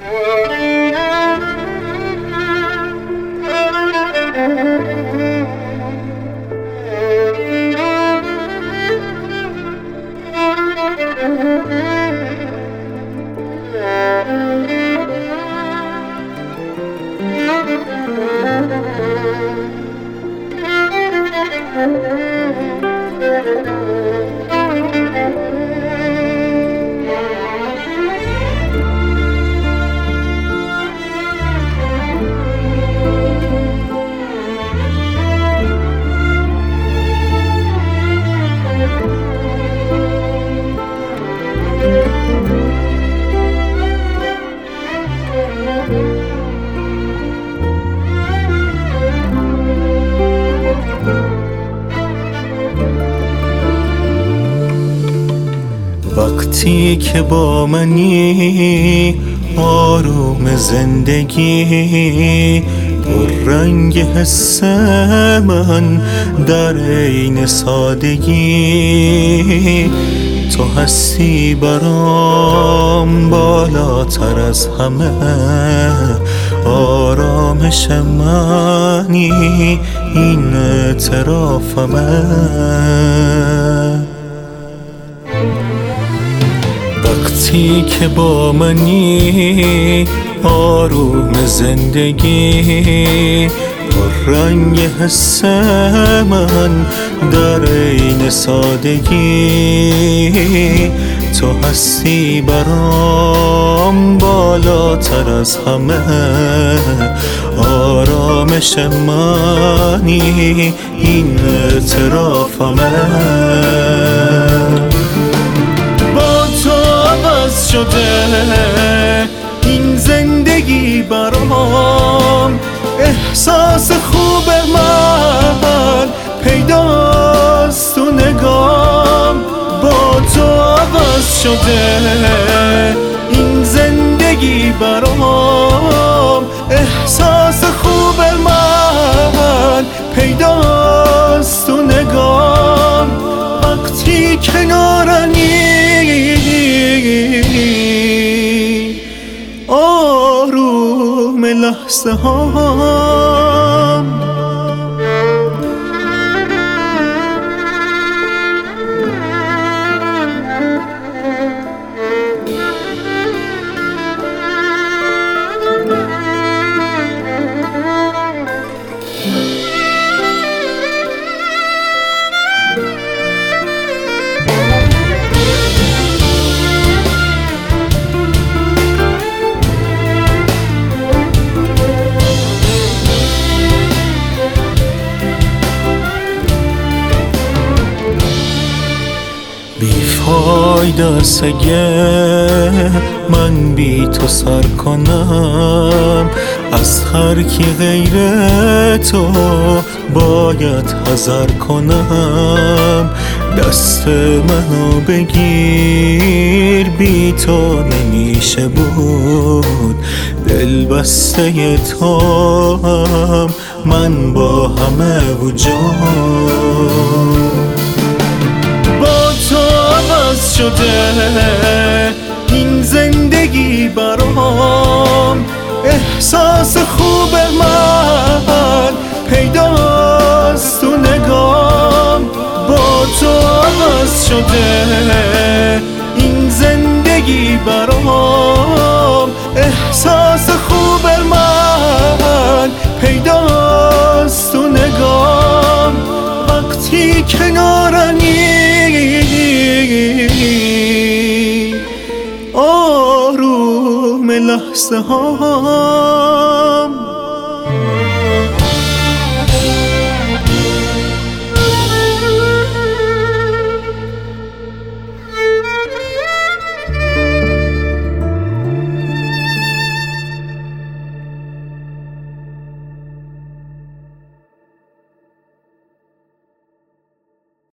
وقتی که با منی آروم زندگی، پر رنگ حس من در عین سادگی، تو هستی برام بالاتر از همه، آرامش منی این اعترافمه. وقتی که با منی آروم زندگی، پر رنگ حس من در عین سادگی، تو هستی برام بالاتر از همه، آرامش منی این اعترافمه. شده این زندگی برام، احساس خوب من پیداست تو نگام، با تو عوض شده این زندگی برام، احساس خوب من پیداست تو نگام، وقتی کنارنی آروم لحظه هام. بیفایده است اگه من بی تو سر کنم، از هر کی غیر تو باید حذر کنم. دست منو بگیر، بی تو نمیشه بود، دل بسته تو هم من با همه وجود. شده این زندگی برام، احساس خوب من پیداست تو نگام، با تو عوض شده این زندگی برام، احساس خوب من پیداست تو نگام، وقتی کنارنی آروم لحظه ها.